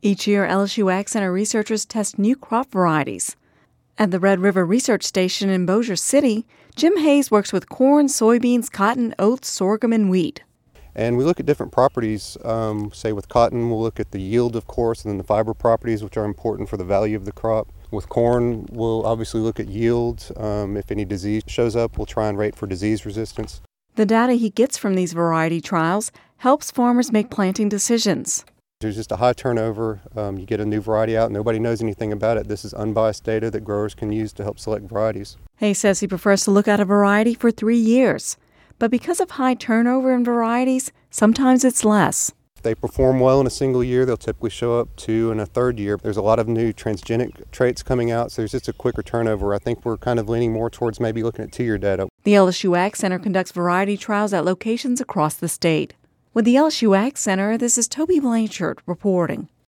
Each year, LSU Ag Center researchers test new crop varieties. At the Red River Research Station in Bossier City, Jim Hayes works with corn, soybeans, cotton, oats, sorghum, and wheat. And we look at different properties. Say with cotton, we'll look at the yield, of course, and then the fiber properties, which are important for the value of the crop. With corn, we'll obviously look at yield. If any disease shows up, we'll try and rate for disease resistance. The data he gets from these variety trials helps farmers make planting decisions. There's just a high turnover. You get a new variety out, nobody knows anything about it. This is unbiased data that growers can use to help select varieties. Hayes says he prefers to look at a variety for 3 years. But because of high turnover in varieties, sometimes it's less. If they perform well in a single year, they'll typically show up 2 in a third year. There's a lot of new transgenic traits coming out, so there's just a quicker turnover. I think we're kind of leaning more towards maybe looking at 2-year data. The LSU Ag Center conducts variety trials at locations across the state. With the LSU Ag Center, this is Toby Blanchard reporting.